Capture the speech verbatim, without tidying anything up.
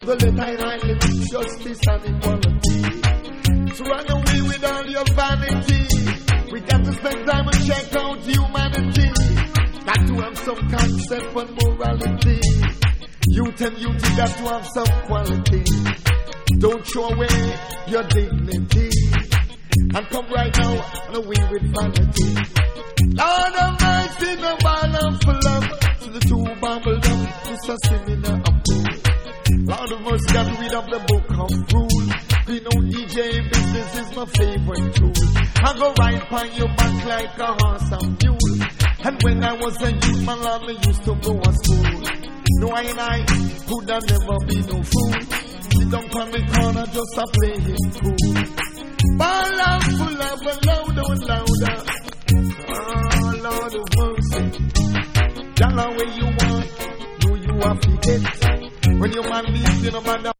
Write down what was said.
So let I rightly teach justice and equality. So run away with all your vanity. We got to spend time and check out humanity. Got to have some concept and morality. Youth and youth, you got to have some quality. Don't throw away your dignity. And come right now and away with vanity. Lord of mercy, no man of love. To the two bubble up, it's a similar approach. Lord of mercy, got to read up the book of rules. You know E J business is my favorite tool. I go right on your back like a horse and mule. And when I was a youth, my Lord, me used to go to school. No, I and I could have never be no fool. Sit down on the corner just a play him cool. Ball out full of a louder and louder. Oh, Lord of mercy. Dollar where you want, do you have to get? When your man leaves, you no matter.